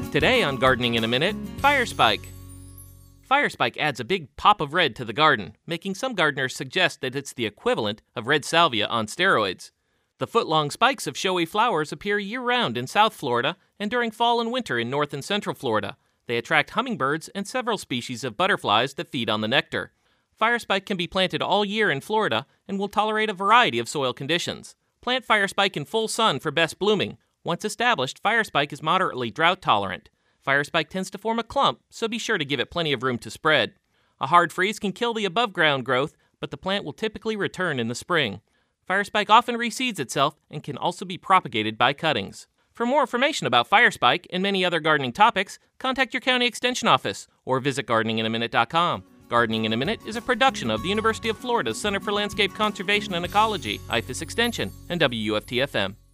Today on Gardening in a Minute, Fire Spike. Fire spike adds a big pop of red to the garden, making some gardeners suggest that it's the equivalent of red salvia on steroids. The foot-long spikes of showy flowers appear year-round in South Florida and during fall and winter in North and Central Florida. They attract hummingbirds and several species of butterflies that feed on the nectar. Fire spike can be planted all year in Florida and will tolerate a variety of soil conditions. Plant fire spike in full sun for best blooming. Once established, fire spike is moderately drought tolerant. Fire spike tends to form a clump, so be sure to give it plenty of room to spread. A hard freeze can kill the above-ground growth, but the plant will typically return in the spring. Fire spike often reseeds itself and can also be propagated by cuttings. For more information about fire spike and many other gardening topics, contact your county extension office or visit gardeninginaminute.com. Gardening in a Minute is a production of the University of Florida's Center for Landscape Conservation and Ecology, IFAS Extension, and WUFT-FM.